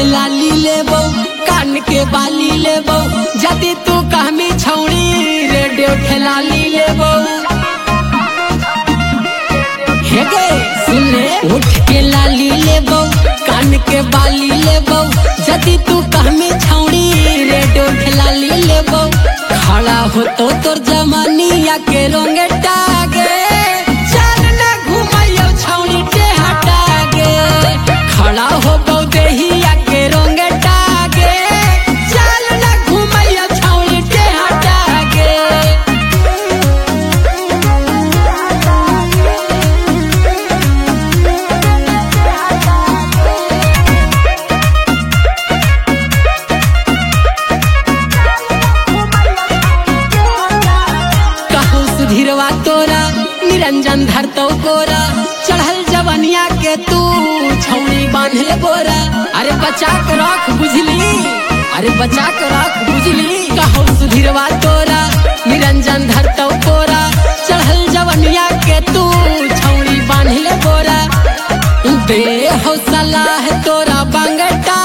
के लाली लेबो कान के बाली लेबो जदी तू कहमी छौड़ी रेडियो ठेलाली लेबो हे गे सुन ले उठ के लाली लेबो कान के बाली लेबो जदी तू कहमी छौड़ी रेडियो ठेलाली लेबो खड़ा हो तो तोर जमानिया के रोंगे टागे चल ना घुमाइयो छौड़ी के हटागे खड़ा हो देहिया के रोंगे टागे चल ना घुमाइयो छौड़ी के हटागे कहूँ सुधीरवा तोरा निरंजन धरतो गोरा चढ़ल जवनिया के तू छौड़ी बांधल बोरा अरे बचा के रख बुझली अरे बचा के रख बुझली कहूँ सुधीरवा तोरा निरंजन धरतो गोरा चढ़ल जवनिया के तू छौड़ी बांधल बोरा दे हो सलाह तोरा बांगटा